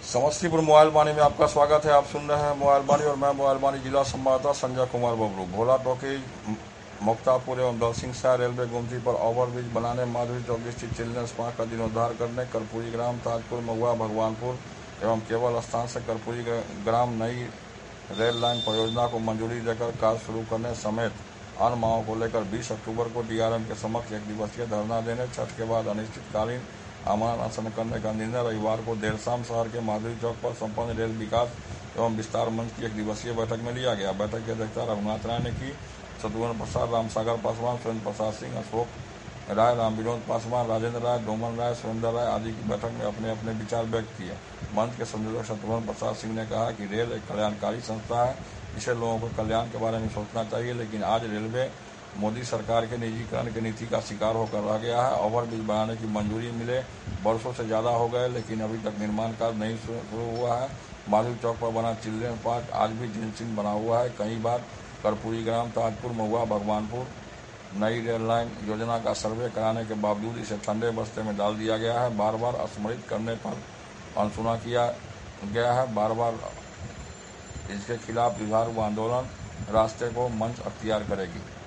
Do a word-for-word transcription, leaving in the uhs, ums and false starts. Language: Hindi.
समस्तीपुर मोबाइल वाणी में आपका स्वागत है। आप सुन रहे हैं मोबाइल वाणी और मैं मोबाइल वाणी जिला संवाददाता संजय कुमार बबलू। भोला टोकी मुक्तापुर एवं दलसिंहसराय रेलवे गुमती पर ओवरब्रिज बनाने, माधुरी चौक स्थित चिल्ड्रंस पार्क का जीर्णोद्धार करने, कर्पूरी ग्राम, ताजपुर, महुआ, भगवानपुर एवं केवल स्थान से कर्पूरी ग्राम नई रेल लाइन परियोजना को मंजूरी देकर कार्य शुरू करने समेत अन्य मांगों को लेकर बीस अक्टूबर को डीआरएम के समक्ष एक दिवसीय धरना देने, छठ के बाद अनिश्चितकालीन आमरण अनशन करने का निर्णय रविवार को देर शाम शहर के माधुरी चौक पर संपन्न रेल विकास एवं विस्तार मंच की एक दिवसीय बैठक में लिया गया। बैठक की अध्यक्षता रघुनाथ राय ने की। शत्रुघ्न प्रसाद, रामसागर पासवान, सुरेंद्र प्रसाद सिंह, अशोक राय, राम विनोद पासवान, राजेंद्र राय, डोमन राय, सुरेंद्र राय आदि की बैठक में अपने अपने विचार व्यक्त किए। मंच के संयोजक शत्रुघ्न प्रसाद सिंह ने कहा कि रेल एक कल्याणकारी संस्था है, इसे लोगों को कल्याण के बारे में सोचना चाहिए, लेकिन आज रेलवे मोदी सरकार के निजीकरण की नीति का शिकार होकर रह गया है। ओवरब्रिज बनाने की मंजूरी मिले वर्षों से ज़्यादा हो गए, लेकिन अभी तक निर्माण कार्य नहीं शुरू हुआ है। माधुरी चौक पर बना चिल्ड्रेन पार्क आज भी जीर्ण बना हुआ है। कई बार कर्पूरी ग्राम, ताजपुर, महुआ, भगवानपुर नई रेल लाइन योजना का सर्वे कराने के बावजूद इसे ठंडे बस्ते में डाल दिया गया है। बार बार स्मरित करने पर अनसुना किया गया है। बार बार इसके खिलाफ जुझारू आंदोलन रास्ते को मंच अख्तियार करेगी।